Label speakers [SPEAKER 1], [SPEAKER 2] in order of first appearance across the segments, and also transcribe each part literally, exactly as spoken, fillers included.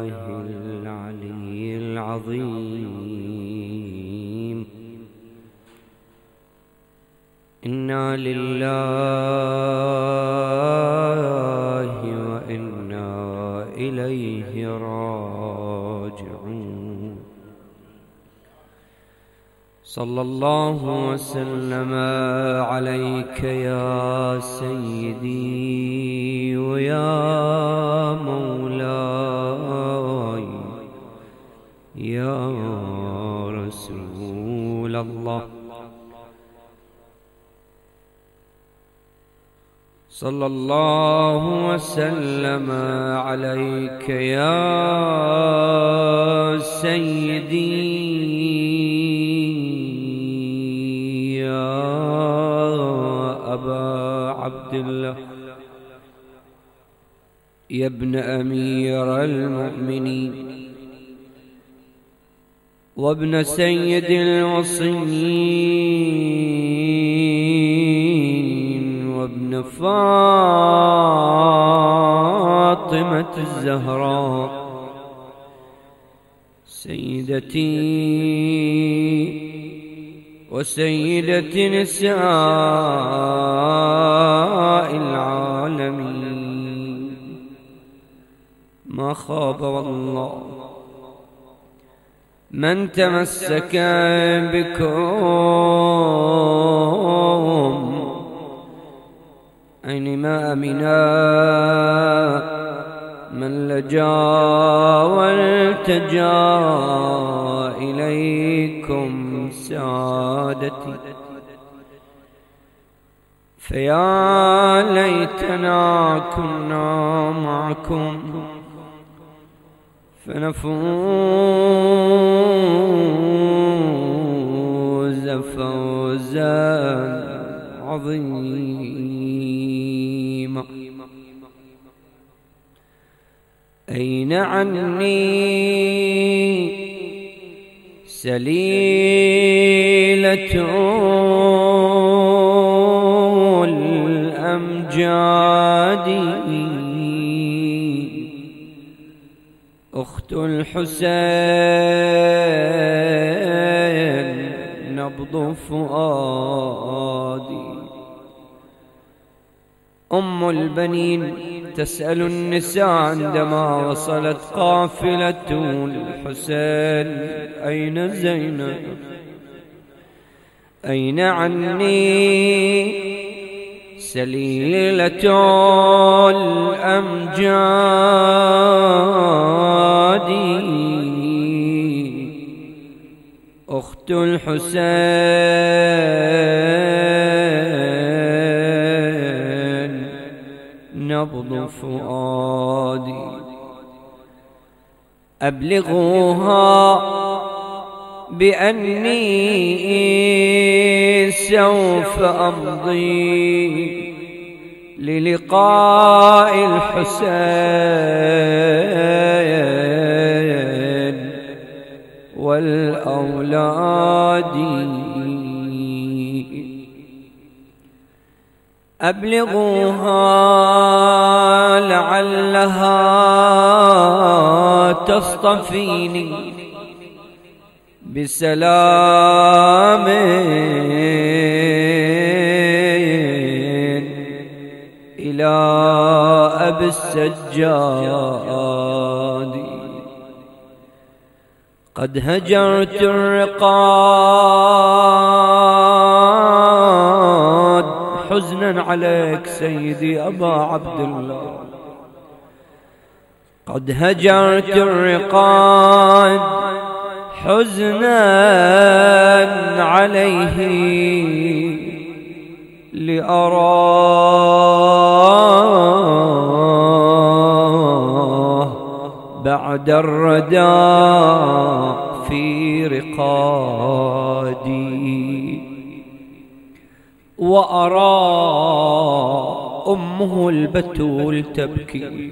[SPEAKER 1] العلي العظيم. إنا لله وإنا إليه راجعون. صلى الله وسلم عليك يا سيدي ويا مولاي يا رسول الله. صلى الله وسلم عليك يا سيدي يا أبا عبد الله يا ابن أمير المؤمنين وابن سيد الوصيين وابن فاطمة الزهراء سيدتي وسيدة نساء العالمين. ما خاب والله من تمسك بكم أينما أمنا من لجا والتجا إليكم سادتي. فيا ليتنا كنا معكم فنفوز فوزا عظيما. أين عني سليلة الأمجاد أخت الحسين نبض فؤادي. أم البنين تسأل النساء عندما وصلت قافلة الحسين أين زينب أين عني سليلة الأمجاد أخت الحسين نبض فؤادي. أبلغوها بأني سوف أمضي للقاء الحسين والأولاد. أبلغوها لعلها تصطفيني بسلام إلى أبي السجاد. قد هجرت الرقاد حزنا عليك سيدي أبا عبد الله. قد هجرت الرقاد حزنا عليه لأراه بعد الردى في رقادي. وأرى أمه البتول تبكي.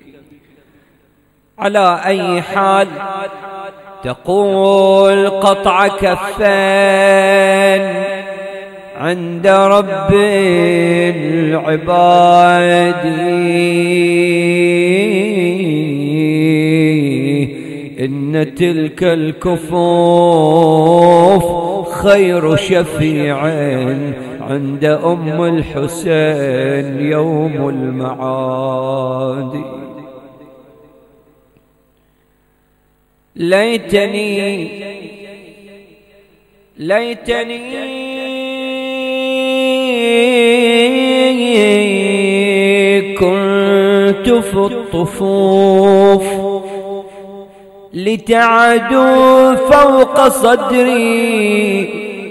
[SPEAKER 1] على أي حال تقول قطع كفين عند رب العباد إن تلك الكفوف خير شفيع عند أم الحسين يوم المعاد. ليتني ليتني كنت في الطفوف لتعدوا فوق صدري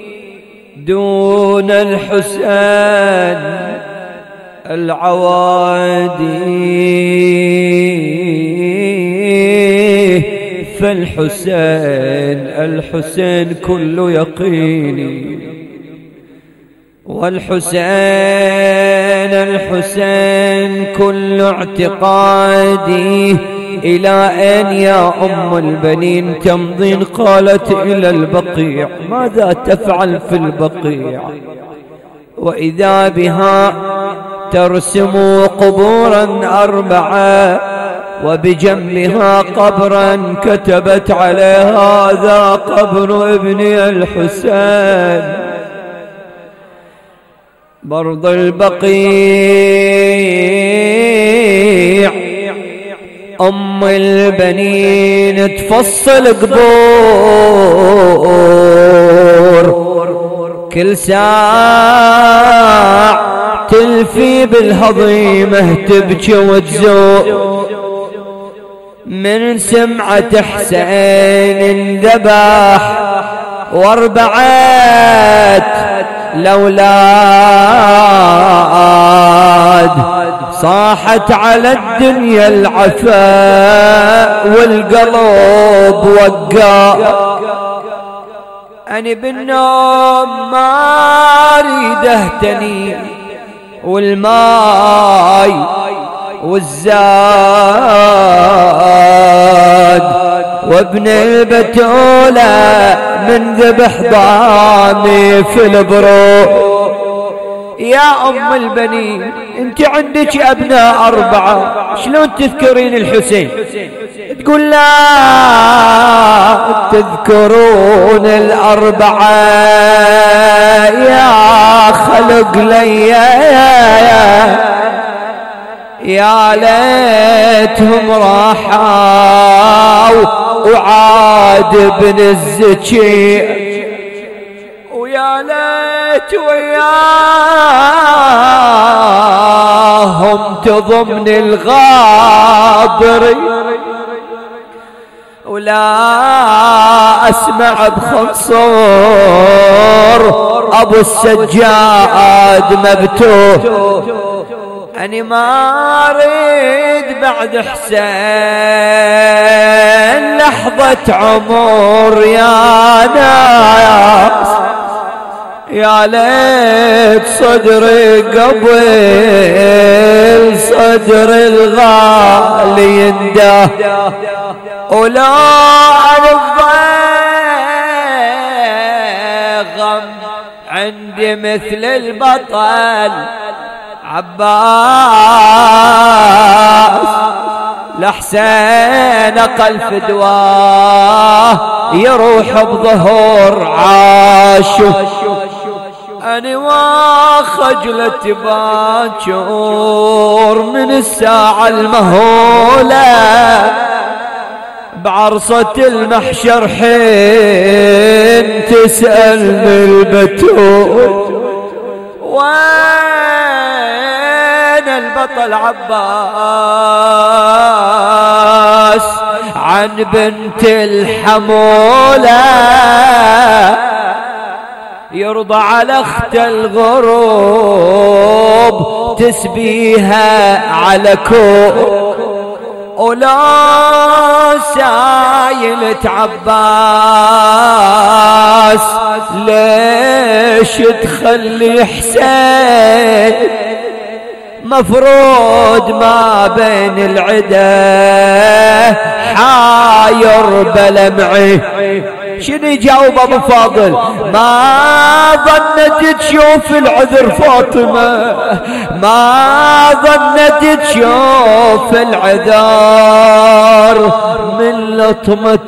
[SPEAKER 1] دون الحسين العوادي، فالحسين الحسين كل يقيني، والحسين الحسين كل اعتقادي. إلى أين يا أم البنين تمضين؟ قالت إلى البقيع. ماذا تفعل في البقيع؟ وإذا بها ترسم قبورا أربعة وبجنبها قبرا كتبت عليه هذا قبر ابني الحسين. برض البقيع أم البنين تفصل قبور، كل ساعة تلفي بالهضيمة تبكي وتزور. من سمعة حسين انذبح واربعت الأولاد، صاحت على الدنيا العفاء والقلب وقع. أنا بالنوم ما أريد أهتني، والماي والزاد وابن البتولة من ذبح ضامي في البرو. يا أم البنين انت عندك أبناء أربعة، شلون تذكرين الحسين؟ تقول لا تذكرون الأربعة يا خلق لي يا ليتهم راحوا وعاد ابن الزكي، ويا ليت وياهم تضمن الغابر، ولا أسمع بخنصور أبو السجاد مبتوه. أني ما أريد بعد حسين لحظة عمر يا ناس، يا ليت صدري قبل صدر الغالي ينده، ولا الضيغم عندي مثل البطل عباس، لحسين أقل فدواه يروح بظهور عاشو. أنا وخجلت باكر من الساعة المهولة بعرصة المحشر حين تسألني البتول وين البطل عباس عن بنت الحمولة، يرضى على اخت الغروب تسبيها على كوب، ولا سايلة عباس ليش تخلي حسين مفروض ما بين العدا حاير بلمعي. شنو يجاوب ابو فاضل؟ ما ظنت تشوف العذر فاطمه، ما ظنت تشوف العذر من لطمة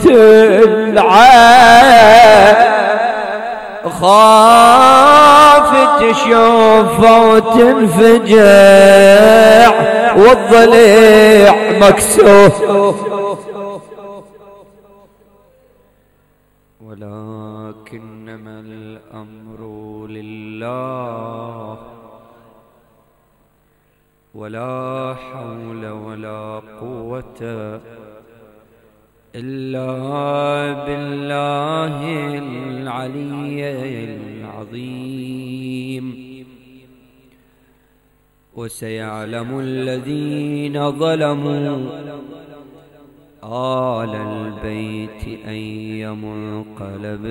[SPEAKER 1] العين خاف تشوفه وتنفجع والضليع مكسور، ولكنما الأمر لله ولا حول ولا قوة إلا بالله العلي العظيم. وسيعلم الذين ظلموا آل البيت أي منقلب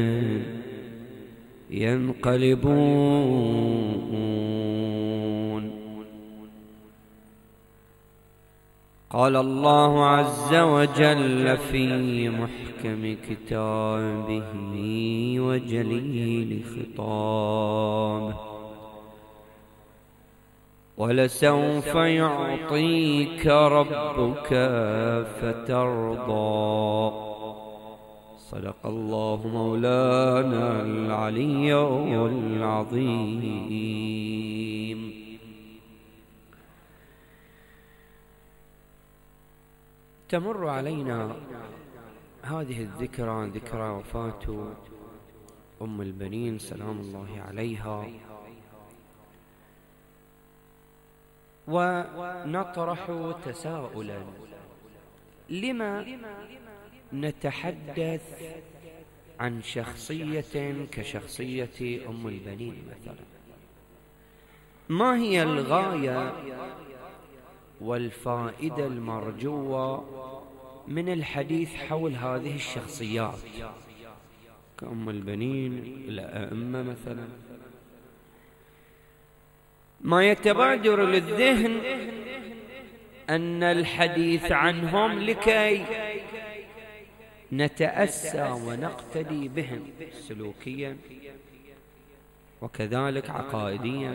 [SPEAKER 1] ينقلبون. قال الله عز وجل في محكم كتابه وجليل خطابه: ولسوف يعطيك ربك فترضى. صدق الله مولانا العلي العظيم. تمر علينا هذه الذكرى، ذكرى وفاة أم البنين سلام الله عليها، ونطرح تساؤلا: لما نتحدث عن شخصية كشخصية أم البنين مثلا؟ ما هي الغاية والفائدة المرجوة من الحديث حول هذه الشخصيات كأم البنين، الأئمة مثلا؟ ما يتبادر للذهن أن الحديث عنهم لكي نتأسى ونقتدي بهم سلوكيا وكذلك عقائديا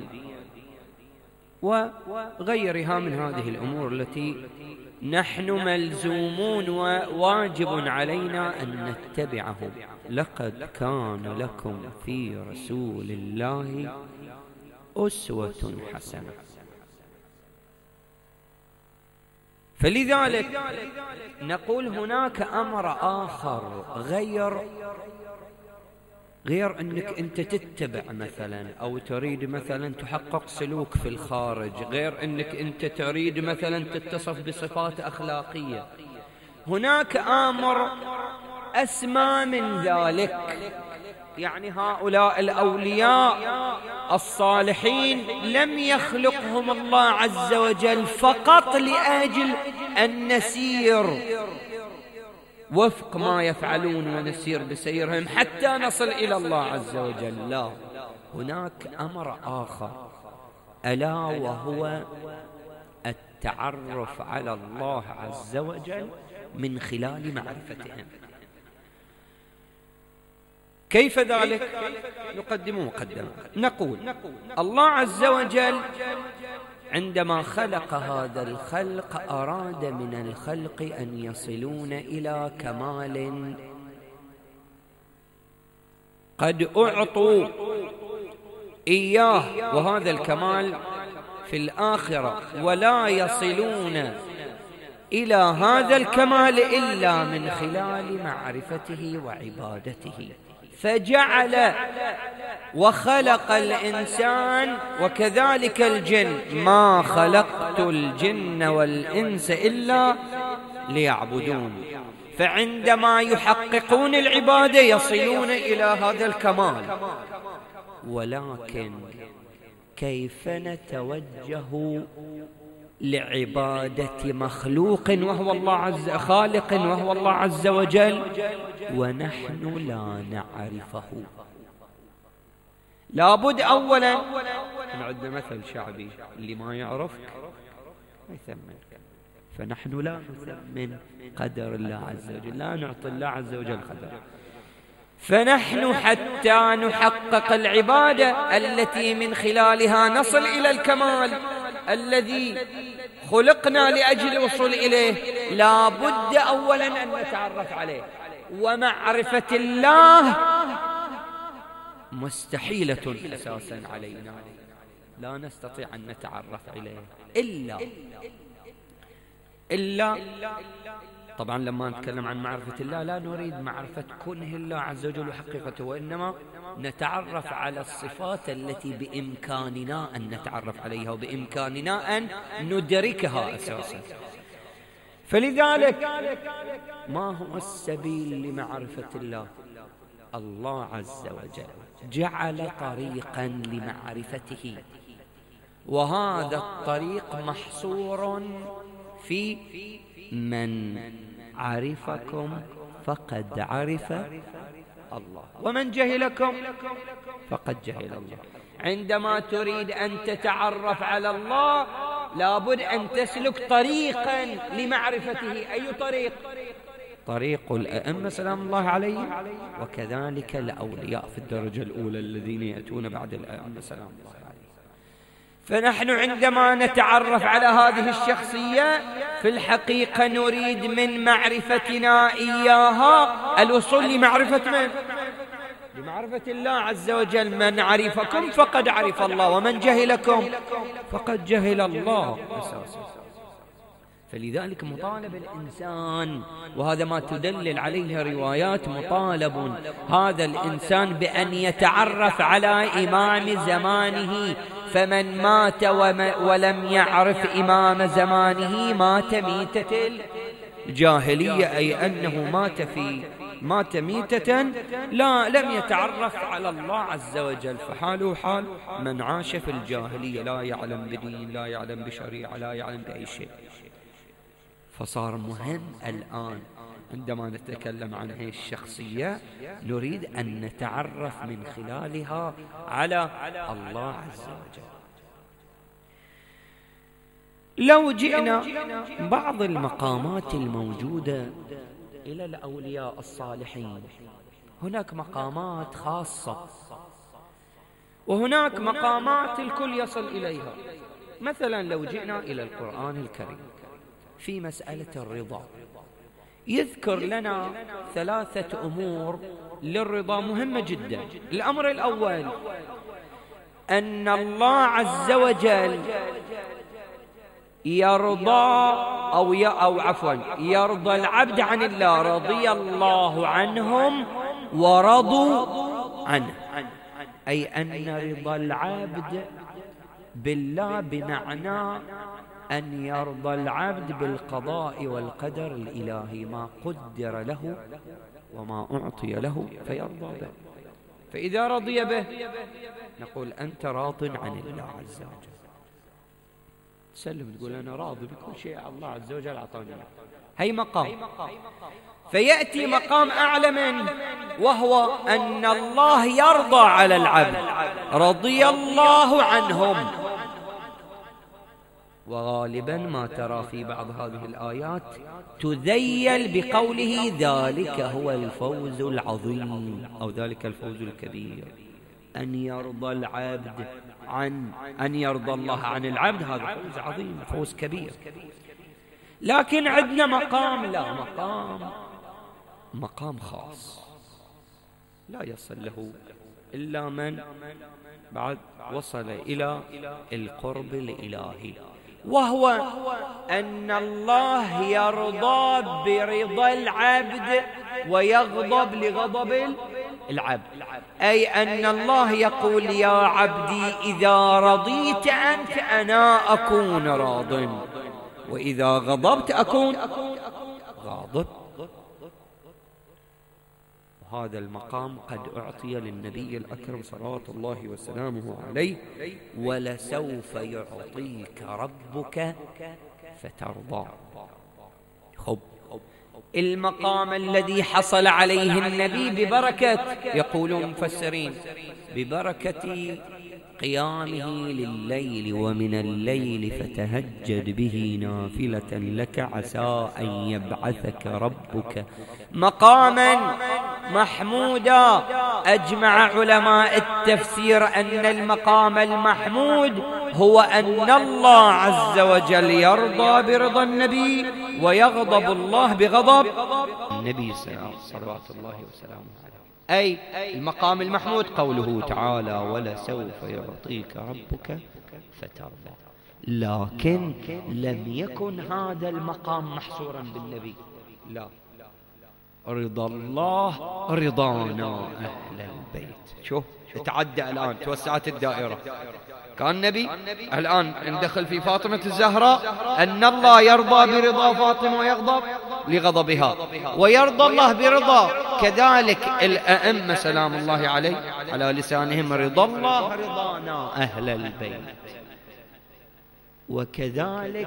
[SPEAKER 1] وغيرها من هذه الأمور التي نحن ملزومون وواجب علينا أن نتبعهم. لقد كان لكم في رسول الله أسوة حسنة. فلذلك نقول هناك أمر آخر غير غير أنك أنت تتبع مثلا أو تريد مثلا تحقق سلوك في الخارج، غير أنك أنت تريد مثلا تتصف بصفات أخلاقية. هناك أمر أسمى من ذلك، يعني هؤلاء الأولياء الصالحين لم يخلقهم الله عز وجل فقط لأجل أن نسير وفق ما يفعلون ونسير بسيرهم حتى نصل إلى الله عز وجل، لا، هناك أمر آخر ألا وهو التعرف على الله عز وجل من خلال معرفتهم. كيف ذلك؟ نقدم مقدمة، نقول الله عز وجل عندما خلق هذا الخلق أراد من الخلق أن يصلون إلى كمال قد أعطوا إياه، وهذا الكمال في الآخرة، ولا يصلون إلى هذا الكمال إلا من خلال معرفته وعبادته. فجعل وخلق الإنسان وكذلك الجن: ما خلقت الجن والإنس إلا ليعبدون. فعندما يحققون العبادة يصلون إلى هذا الكمال. ولكن كيف نتوجه لعبادة مخلوق وهو الله عز خالق وهو الله عز وجل ونحن لا نعرفه؟ لابد أولا نعد مثل شعبي: اللي ما يعرفك ما يثمنك. فنحن لا نثمن قدر الله عز وجل، لا نعطي الله عز وجل قدر. فنحن حتى نحقق العبادة التي من خلالها نصل إلى الكمال الذي خلقنا لأجل الوصول إليه، لا بد أولا أن نتعرف عليه، ومعرفة الله مستحيلة أساسا علينا، لا نستطيع أن نتعرف عليه إلا إلا طبعا لما نتكلم عن معرفة الله لا نريد معرفة كنه الله عز وجل وحقيقته، وإنما نتعرف على الصفات التي بإمكاننا أن نتعرف عليها وبإمكاننا أن ندركها أساسا. فلذلك ما هو السبيل لمعرفة الله؟ الله عز وجل جعل طريقا لمعرفته، وهذا الطريق محصور في من عرفكم فقد عرف الله، ومن جهلكم فقد جهل الله. عندما تريد أن تتعرف على الله لابد أن تسلك طريقا لمعرفته. أي طريق؟ طريق الأئمة سلام الله عليهم، وكذلك الأولياء في الدرجة الأولى الذين يأتون بعد الأئمة سلام الله عليهم. فنحن عندما نتعرف على هذه الشخصية في الحقيقة نريد من معرفتنا إياها الوصول لمعرفة من؟ لمعرفة الله عز وجل. من عرفكم فقد عرف الله، ومن جهلكم فقد جهل الله أساسا. فلذلك مطالب الإنسان، وهذا ما تدلل عليه روايات، مطالب هذا الإنسان بأن يتعرف على إمام زمانه، فمن مات ولم يعرف إمام زمانه مات ميتة الجاهلية، أي أنه مات في مات ميتة لا لم يتعرف على الله عز وجل، فحاله حال من عاش في الجاهلية، لا يعلم بدين، لا يعلم بشريعة، لا يعلم بأي شيء. فصار مهم الآن عندما نتكلم عن هذه الشخصية نريد أن نتعرف من خلالها على الله عز وجل. لو جئنا بعض المقامات الموجودة إلى الأولياء الصالحين، هناك مقامات خاصة وهناك مقامات الكل يصل إليها. مثلا لو جئنا إلى القرآن الكريم في مسألة الرضا، يذكر لنا ثلاثة أمور للرضا مهمة جدا. الأمر الأول أن الله عز وجل يرضى أو, أو عفوا يرضى العبد عن الله، رضي الله عنهم ورضوا عنه، أي أن رضا العبد بالله بمعنى أن يرضى العبد بالقضاء والقدر الإلهي، ما قدر له وما أعطي له فيرضى به. فإذا رضي به نقول أنت راض عن الله عز وجل، تسلم تقول أنا راضي بكل شيء الله عز وجل أعطاني. هي مقام. فيأتي مقام أعلى منه، وهو أن الله يرضى على العبد، رضي الله عنهم. وغالبا ما ترى في بعض هذه الآيات تذيل بقوله ذلك هو الفوز العظيم أو ذلك الفوز الكبير. أن يرضى العبد عن أن يرضى الله عن العبد هذا فوز عظيم، فوز كبير. لكن عندنا مقام، لا مقام مقام خاص لا يصل له إلا من بعد وصل إلى القرب الإلهي، وهو أن الله يرضى برضا العبد ويغضب لغضب العبد، أي أن الله يقول يا عبدي إذا رضيت أنت أنا أكون راض، وإذا غضبت أكون غاضب. وهذا المقام قد أعطي للنبي الأكرم صلوات الله وسلامه عليه: ولسوف يعطيك ربك فترضى. خب المقام الذي حصل عليه النبي ببركة، يقول المفسرين، ببركة قيامه لليل ومن الليل فتهجد به نافلة لك عسى أن يبعثك ربك مقاما محمودا. أجمع علماء التفسير أن المقام المحمود هو أن الله عز وجل يرضى برضا النبي ويغضب الله بغضب النبي صلوات الله وسلامه عليه. أي المقام المحمود قوله تعالى ولسوف يعطيك ربك فترضى. لكن لم يكن هذا المقام محصورا بالنبي، لا، رضا الله رضانا أهل البيت. شوف تعدى الآن، توسعت الدائرة. كان النبي الآن ندخل في فاطمة الزهراء أن الله يرضى برضا فاطمة ويغضب لغضبها، ويرضى الله برضا كذلك الأئمة سلام الله عليه على لسانهم رضا الله رضانا أهل البيت. وكذلك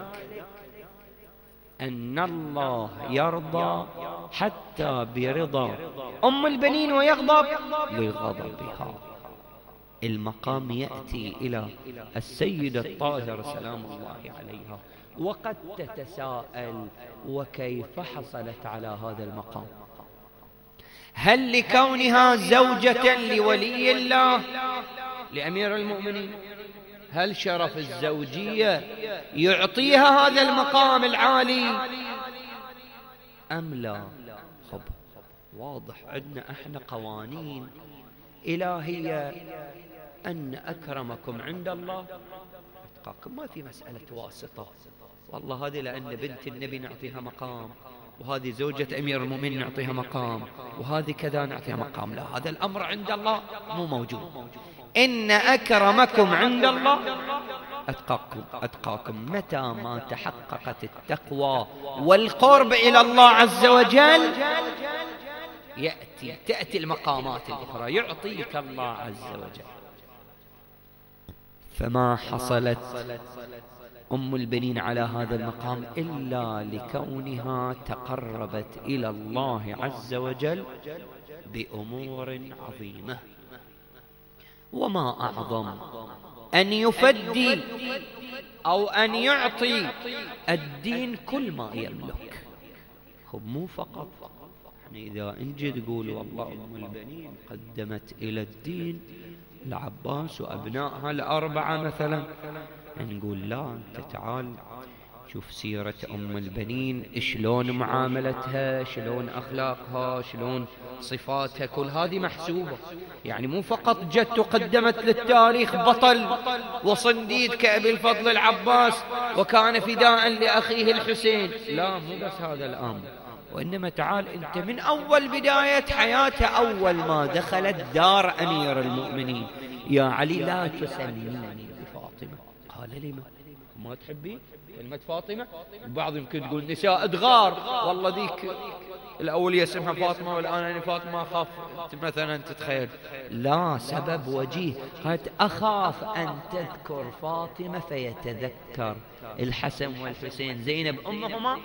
[SPEAKER 1] أن الله يرضى حتى برضا أم البنين ويغضب لغضبها. المقام يأتي إلى السيدة الطاهرة سلام الله عليها، وقد تتساءل وكيف حصلت على هذا المقام؟ هل لكونها زوجة لولي الله لأمير المؤمنين؟ هل شرف الزوجية يعطيها هذا المقام العالي أم لا؟ خب واضح عندنا احنا قوانين إلهية أن أكرمكم عند الله أتقاكم. ما في مسألة واسطة، والله هذه لأن بنت النبي نعطيها مقام، وهذه زوجة أمير المؤمنين نعطيها مقام، وهذه كذا نعطيها مقام. لا، هذا الأمر عند الله مو موجود. إن أكرمكم عند الله أتقاكم. أتقاكم متى ما تحققت التقوى والقرب إلى الله عز وجل يأتي تأتي المقامات الأخرى يعطيك الله عز وجل. فما حصلت أم البنين على هذا المقام إلا لكونها تقربت إلى الله عز وجل بأمور عظيمة. وما أعظم أن يفدي أو أن يعطي الدين كل ما يملك. خب مو فقط يعني إذا نجي تقول والله أم البنين قدمت إلى الدين العباس وأبنائها الأربعة مثلا، نقول لا، أنت تعال شوف سيرة أم البنين، شلون معاملتها، شلون أخلاقها، شلون صفاتها، كل هذه محسوبة. يعني مو فقط جت وقدمت للتاريخ بطل وصنديد كأبي الفضل العباس وكان فداء لأخيه الحسين، لا، مو بس هذا الأمر. وإنما تعال أنت من أول بداية حياتها، أول ما دخلت دار أمير المؤمنين، يا علي لا تسميني بفاطمة. قال لما ما تحبي كلمة فاطمة؟ البعض يمكن تقول نساء ادغار، والله ذيك الأول اسمها فاطمة والآن أنا فاطمة أخاف مثلا تتخيل. لا، سبب وجيه، قالت أخاف أن تذكر فاطمة فيتذكر الحسن والحسين زينب أمهما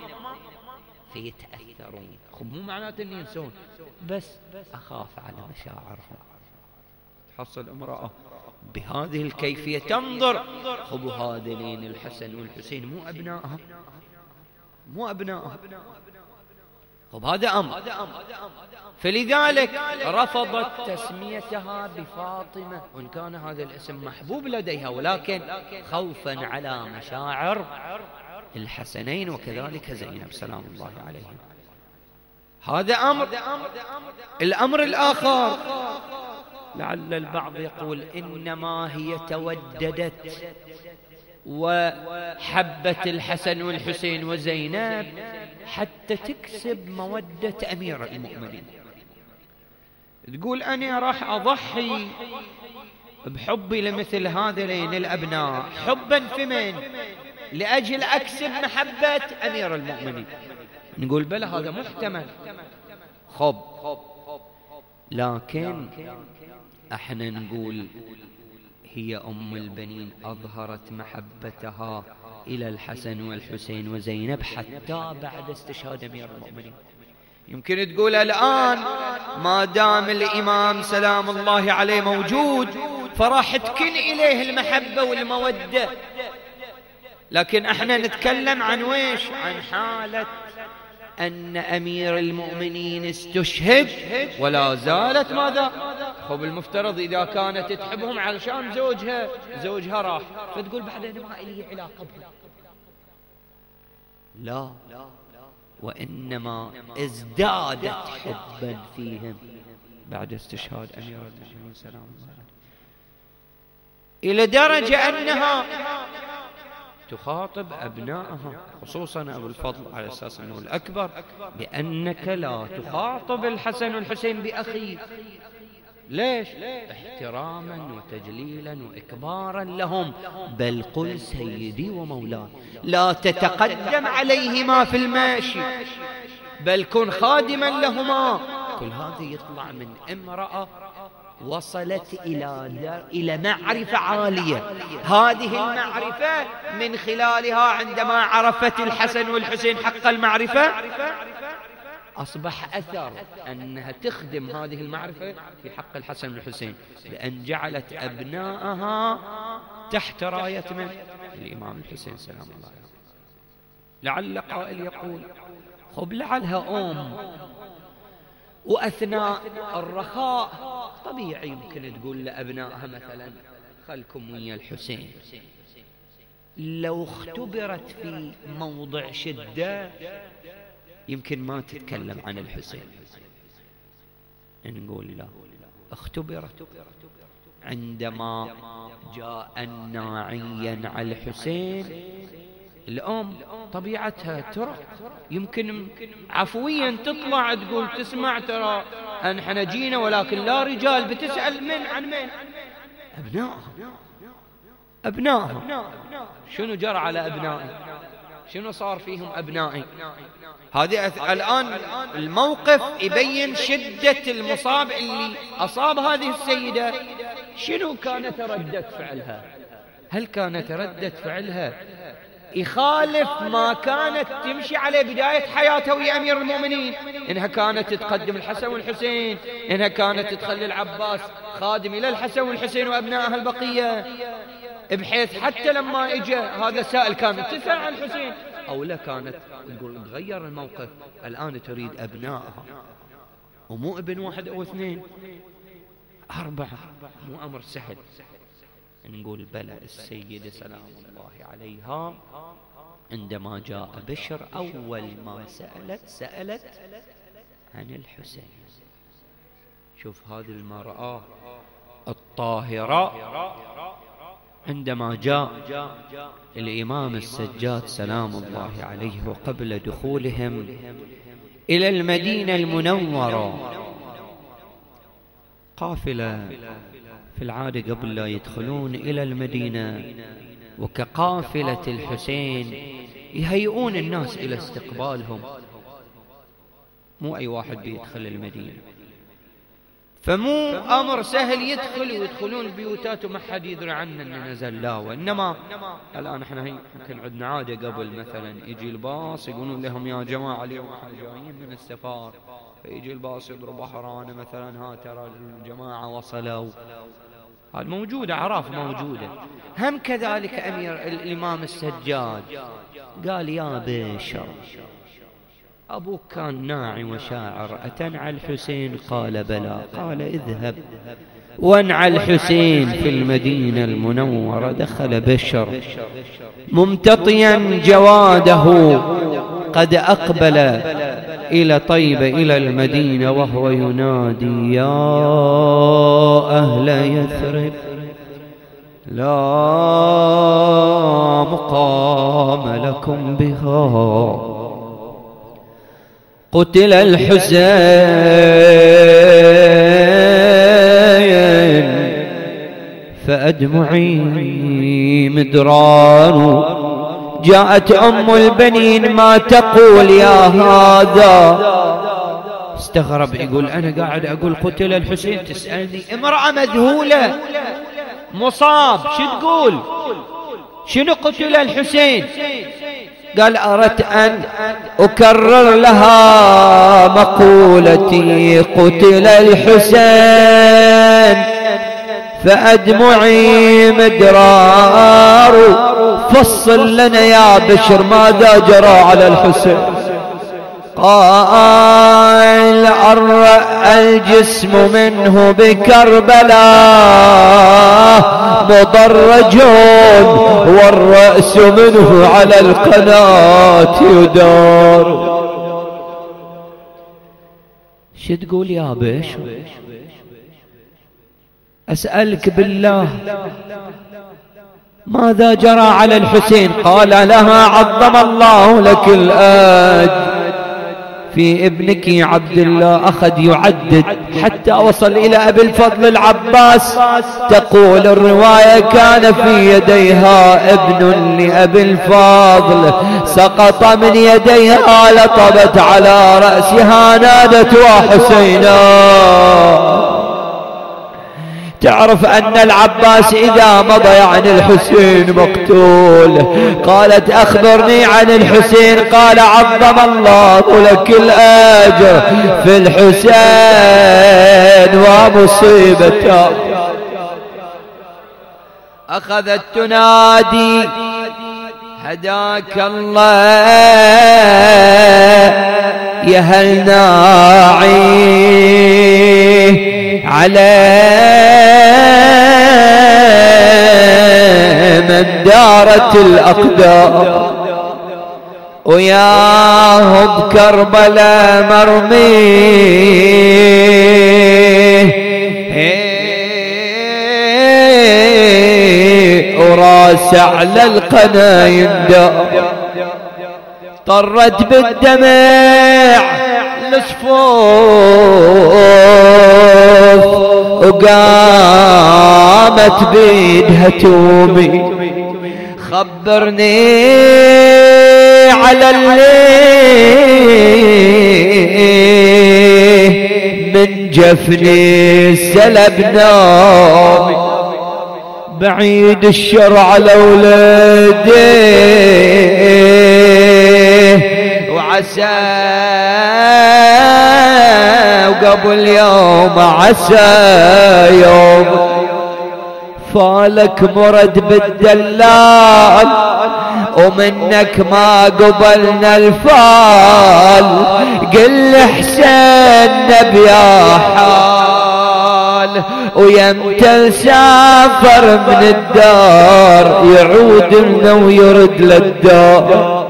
[SPEAKER 1] فيتأثرون. خب مو معناته أن ينسون، بس أخاف على مشاعرهم. تحصل امرأة بهذه الكيفية تنظر، خب هذين الحسن والحسين مو أبنائها، مو أبنائها. خب هذا أمر. فلذلك رفضت تسميتها بفاطمة وإن كان هذا الاسم محبوب لديها، ولكن خوفا على مشاعر الحسنين وكذلك زينب سلام الله عليهم. هذا أمر. الأمر الآخر، لعل البعض يقول إنما هي توددت وحبت الحسن والحسين وزينب حتى تكسب مودة أمير المؤمنين. تقول أنا راح أضحي بحبي لمثل هذين الأبناء حبا في من؟ لأجل أكسب محبة أمير المؤمنين. نقول بلى هذا محتمل. خب لكن احنا نقول هي أم البنين أظهرت محبتها إلى الحسن والحسين وزينب حتى بعد استشهاد أمير المؤمنين. يمكن تقول الآن ما دام الإمام سلام الله عليه موجود فراح تكن إليه المحبة والمودة، لكن احنا نتكلم عن ويش؟ عن حالة أن أمير المؤمنين استشهد ولا زالت ماذا؟ خب المفترض إذا كانت تحبهم علشان زوجها زوجها راح، فتقول بعدين ما إلي علاقة بها. لا، وإنما ازدادت حبا فيهم بعد استشهاد أمير المؤمنين سلام الله عليه، إلى درجة أنها تخاطب أبنائها خصوصا أبو الفضل على أساس أنه الأكبر، بأنك لا تخاطب الحسن والحسين بأخيك. ليش؟ احتراما وتجليلا وإكبارا لهم، بل قل سيدي ومولاي، لا تتقدم عليهما في الماشي بل كن خادما لهما. كل هذا يطلع من امرأة وصلت إلى إلى معرفة عالية. هذه المعرفة من خلالها عندما عرفت الحسن والحسين حق المعرفة أصبح أثر أنها تخدم هذه المعرفة في حق الحسن والحسين، لأن جعلت أبنائها تحت راية من؟ الإمام الحسين سلام الله عليه. لعل قائل يقول خب لعلها أم وأثناء الرخاء طبيعي يمكن تقول لأبنائها مثلا خلكم ويا الحسين، لو اختبرت في موضع شدة يمكن ما تتكلم عن الحسين. نقول لا، اختبرت عندما جاء الناعيا على الحسين. الأم طبيعتها ترى يمكن عفويا تطلع تقول تسمع ترى أنحن جينا ولكن لا رجال، بتسأل من عن من؟ أبنائها. أبنائها شنو جرى على أبنائي؟ شنو صار فيهم أبنائي؟ هذه الآن الموقف يبين شدة المصاب اللي أصاب هذه السيدة. شنو كانت ردة فعلها؟ هل كانت ردة فعلها يخالف ما كانت تمشي عليه بداية حياتها ويا أمير المؤمنين؟ إنها كانت تقدم الحسن والحسين، إنها كانت تخلي العباس خادم إلى الحسن والحسين وأبنائها البقية، بحيث حتى لما إجا هذا سائل كانت تسأل عن الحسين، أو لا كانت تقول تغير الموقف الآن تريد أبنائها ومو ابن واحد أو اثنين أربعة، مو أمر سهل. نقول بلى السيدة سلام الله عليها عندما جاء بشر أول ما سألت سألت عن الحسين. شوف هذه المرأة الطاهرة عندما جاء الإمام السجاد سلام الله عليه وقبل دخولهم إلى المدينة المنورة، قافلة في العادة قبل لا يدخلون إلى المدينة وكقافلة الحسين يهيئون الناس إلى استقبالهم، مو أي واحد بيدخل المدينة، فمو أمر سهل يدخل ويدخلون البيوتات وما حد يدري عنه أنه نزل لا. وإنما الآن احنا يمكن عندنا عادة قبل مثلا يجي الباص يقولون لهم يا جماعة اليوم احنا جايين من السفار، فيجي الباص يضرب أحرانه مثلا ها ترى الجماعة وصلوا. هذا موجودة، أعراف موجودة. هم كذلك أمير الإمام السجاد قال يا بشر أبوك كان ناعي وشاعر، أتنعى الحسين؟ قال بلى. قال اذهب وانعى الحسين في المدينة المنورة. دخل بشر ممتطيا جواده قد أقبل إلى طيبة إلى المدينة وهو ينادي يا أهل يثرب لا مقام لكم بها، قتل الحسين فأدمعي مدرار. جاءت أم البنين ما تقول يا هذا؟ استغرب يقول أنا قاعد أقول قتل الحسين تسألني؟ امرأة مذهولة مصاب شو تقول؟ شنو قتل الحسين؟ قال أردت أن أكرر لها مقولتي قتل الحسين فأدمعي مدرار. فصل لنا يا بشر ماذا جرى على الحسين؟ قال أن
[SPEAKER 2] الجسم منه بكربلاء مضرج والرأس منه على القناة يدار. شو تقول يا بيش؟ أسألك بالله ماذا جرى على الحسين؟ قال لها عظم الله لك الأجر في ابنك عبد الله. أخذ يعدد حتى وصل إلى أبي الفضل العباس. تقول الرواية كان في يديها ابن لأبي الفضل سقط من يديها لطبت على رأسها نادت وحسينا. تعرف أن العباس إذا مضى عن الحسين مقتول. قالت أخبرني عن الحسين. قال عظم الله لك الأجر في الحسين ومصيبته. أخذت تنادي هداك الله يا هل ناعي على من دارت الأقدار وياه بكربلاء مرمي وراس على القنا يندار. طرت بالدمع الصفوف وقامت بيدها تومي خبرني على الليل من جفني سلب نومي بعيد الشر على ولدي وعسى وقبل يوم عسى يوم فالك مرد بالدلال ومنك ما قبلنا الفال. قل حسين نبيا حال ويمتى سافر من الدار يعود لنا ويرد للدار.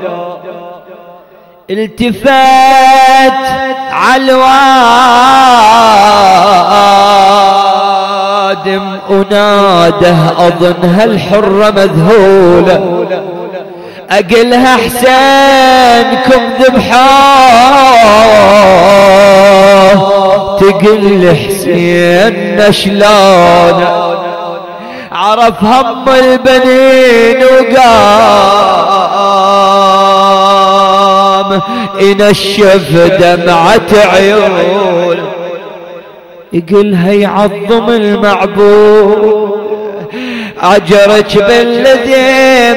[SPEAKER 2] التفات عالوادم وناده أظنها الحرة مذهولة. أقلها حسينكم ذبحاه تقل حسين شلون عرف هم البنين وقام ينشف دمعة عيون. يقلها يعظم المعبود أجرك بالذي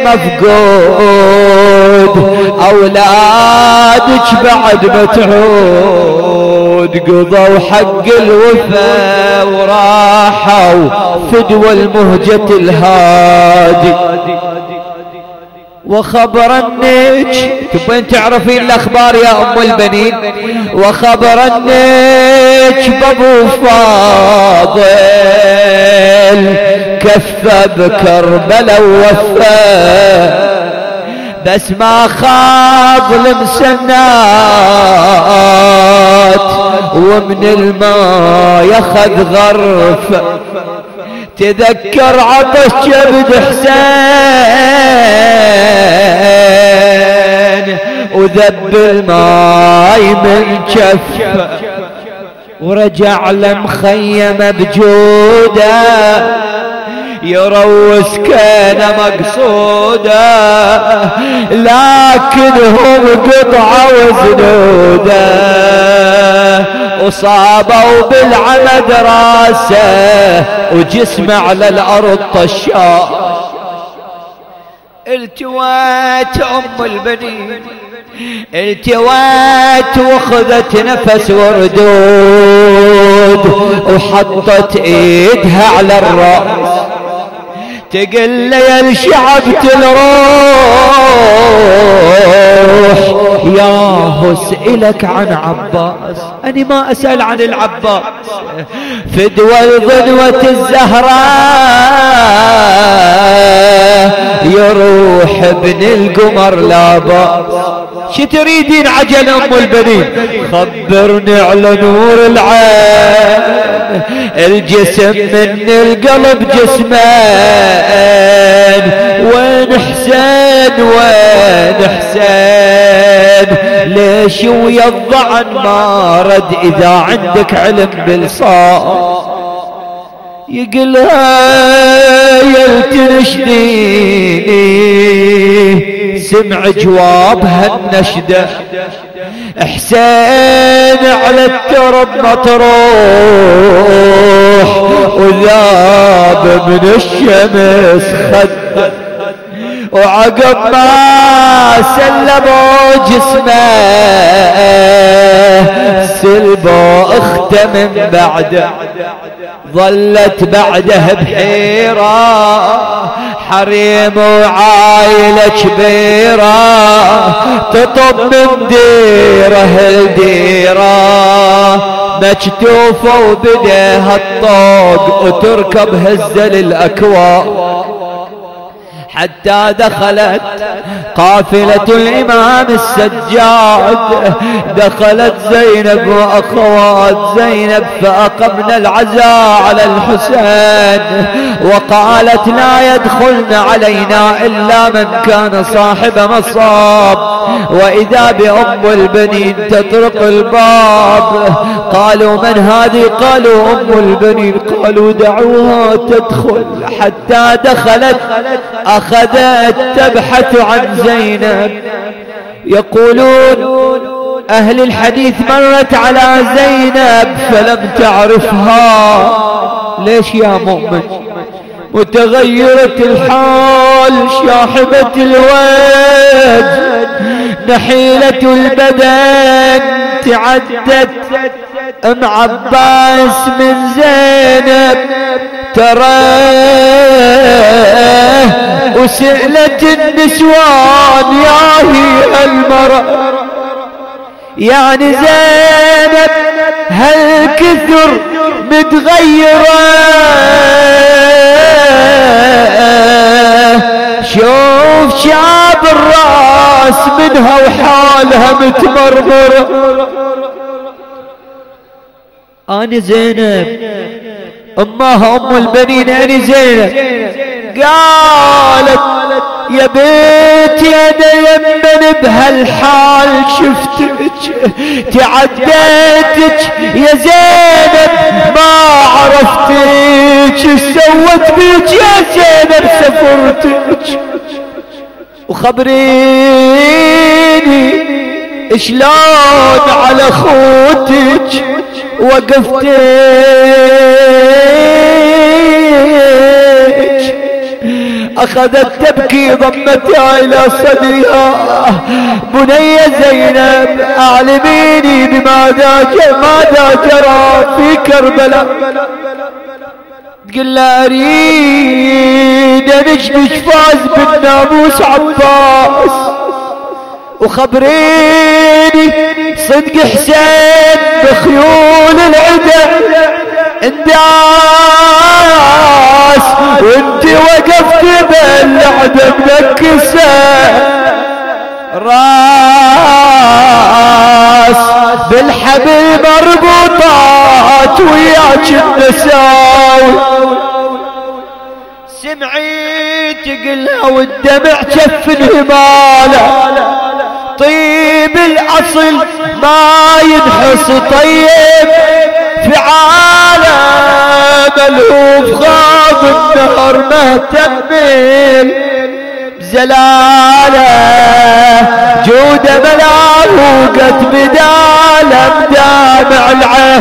[SPEAKER 2] مفقود أولادك بعد ما تعود قضوا حق الوفا وراحوا فدوى المهجة الهادي. وخبرنك تبين تعرفين الأخبار يا أم البنين. وخبرنك بابو فاضل كفى بكربلاء ووفى بس ما خاض المسنات ومن الماء ياخذ غرف. تذكر عطش كبد حسين وذب الماي من كفه ورجع لمخيم بجوده يروس كان مقصوده لكنهم قطعه وزنوده وصابوا بالعمد راسه وجسمه على الارض طشاء. التوات ام البنين التوات واخذت نفس وردود وحطت ايدها على الراس تقل له يا الشعب الروح ياهو اسألك عن عباس. أنا ما أسأل عن العباس، فدوى الغنوة الزهراء يروح ابن القمر لا بأس. شو تريدين عجل أم البنين؟ خبرني على نور العين، الجسم من القلب جسمان، وين حسين وين حسين؟ ليش ويا الضعن ما رد؟ إذا عندك علم بالصار يقلها يلتنشديني، سمع جوابها النشدة حسين على الترب مطروح، وذاب من الشمس خده، وعقب ما سلموا جسمه سلبوا اخته من بعده، ظلت بعده بحيرة حريم وعائلة كبيرة، تطب من ديره لديره، مكتوفة وبديها الطوق، وتركب هزة للأكواء، حتى دخلت قافلة الإمام السجاد، دخلت زينب وأخوات زينب فأقمنا العزاء على الحسين، وقالت لا يدخلن علينا إلا من كان صاحب مصاب، وإذا بأم البنين تطرق الباب، قالوا من هذه؟ قالوا أم البنين، قالوا دعوها تدخل، حتى دخلت أخذت تبحث عن زينب. يقولون أهل الحديث مرت على زينب فلم تعرفها. ليش يا مؤمن؟ متغيرة الحال، شاحبة الوجه، نحيلة البدن، تعدت ام عباس من زينب تراه، وسئلت النسوان يا هي المرأة، يعني زينب هالكثر متغيرة، شوف شعب الراس منها وحالها متمرمرة. أنا زينب أمها أم البنين، أنا زينب. قالت يا بيتي أنا يمن بهالحال شفتك، تعديتك يا زينب ما عرفتك، سوت بيك يا زينب سفرتك، وخبريني شلون على خوتك وقفتك. أخذت تبكي ضمتها إلى صدرها، بني زينب أعلميني بماذا ماذا جرى في كربلاء. تقول لا أريد نجمش فاز بالناموس عباس، وخبريني صدق حسين بخيول العدا انداس، وانت وقفت بالعدا منكسة راس، بالحبل مربوطات وياك النساوي. سمعي تقلها والدمع جف الهمالة، طيب الأصل ما ينحص طيب في عالم الهوف، خاض النهر مهتمل بزلالة، جود ملاه وقت بدالة بدامع العين،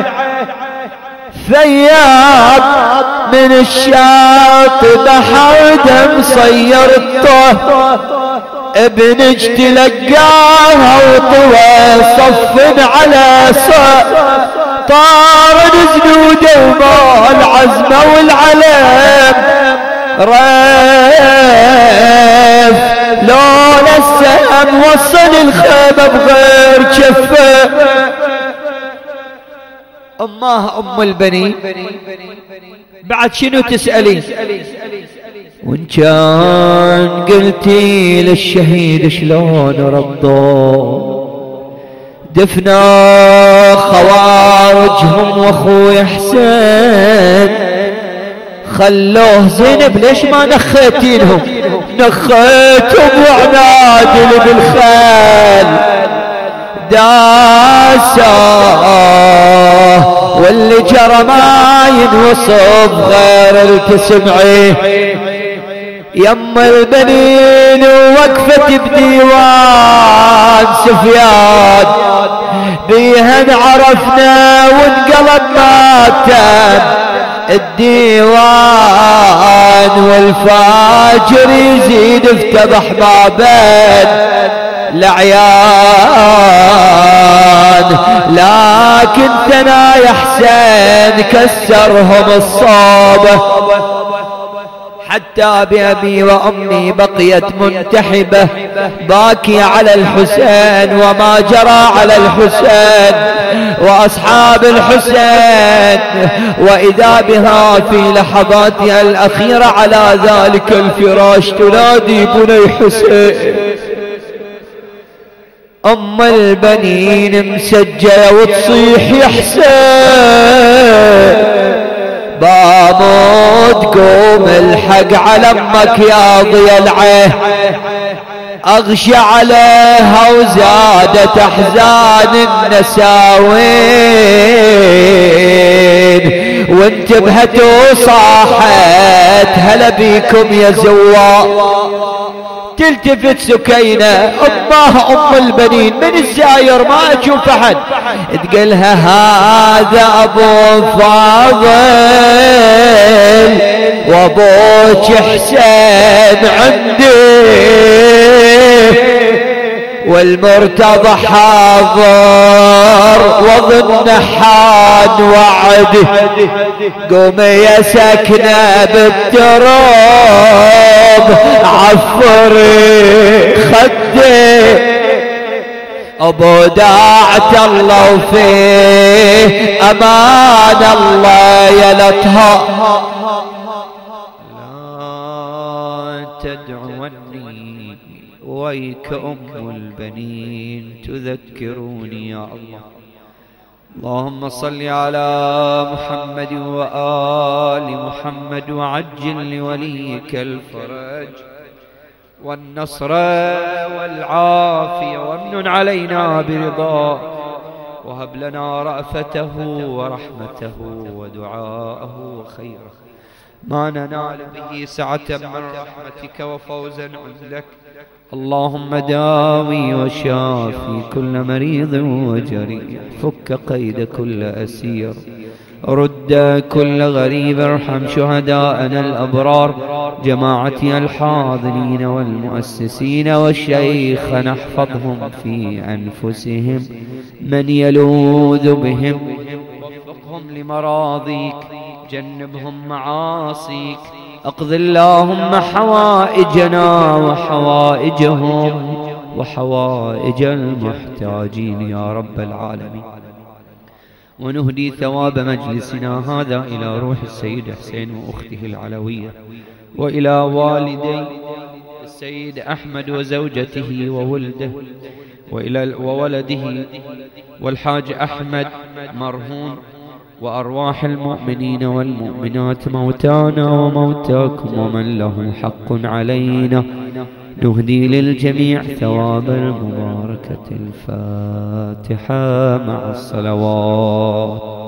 [SPEAKER 2] ثياب من الشاطئ بحر دم صيرته، ابنك تلقاها وطوى صف على صف، طار زنوده وما العزمة والعلم، ريف لولا السهم وصل الخيمة بغير جفة. أماه أم البنين بعد شنو تسألين؟ وإن كان قلتي للشهيد شلون رضوا دفنا خوارجهم واخوي حسين خلوه زينب ليش ما نخيتينهم؟ نخيتهم وعنادل بالخيل داساه واللي جرى ما ينوصف غير التسمعيه. يم البنين وقفت بديوان سفيان بيها عرفنا وانقلب ماتم الديوان والفاجر يزيد افتضح ما بين العيان. لكن ثنا يا حسين كسرهم الصوبة حتى بأبي وأمي بقيت منتحبة باكية على الحسين وما جرى على الحسين وأصحاب الحسين، وإذا بها في لحظاتها الأخيرة على ذلك الفراش تنادي بني حسين. أم البنين مسجلة وتصيح يا حسين باموت قوم الحق على امك يا ضي العين. اغشى عليها وزادت احزان النساوين وانتبهت وصاحت هلا بيكم يا زوار. تلتفت سكينة أمها أم البنين من الزاير ما أشوف أحد تقلها هذا أبو فاضل وأبوك حسين عندي والمرتضى حاضر وظن حان وعد. قوم يا سكنة بالتراب عفري خدي أبو داعت الله وفيه أمان الله يا لطها. لا تدعوني ويك أم البنين تذكروني يا الله. اللهم صل على محمد وآل محمد وعجل لوليك الفرج والنصر والعافية وامنن علينا برضاه وهب لنا رأفته ورحمته ودعاءه وخيره ما ننال به سعة من رحمتك وفوزا عندك. اللهم داوي وشافي كل مريض وجريح فك قيد كل أسير رد كل غريب ارحم شهداءنا الأبرار جماعتي الحاضرين والمؤسسين والشيخ نحفظهم في أنفسهم من يلوذ بهم وفقهم لمراضيك جنبهم معاصيك اقض اللهم حوائجنا وحوائجهم وحوائج المحتاجين يا رب العالمين. ونهدي ثواب مجلسنا هذا إلى روح السيد حسين وأخته العلوية وإلى والدي السيد أحمد وزوجته وولده وإلى وولده والحاج أحمد مرهون وأرواح المؤمنين والمؤمنات موتانا وموتاكم ومن له حق علينا. نهدي للجميع ثواب المباركة. الفاتحة مع الصلوات.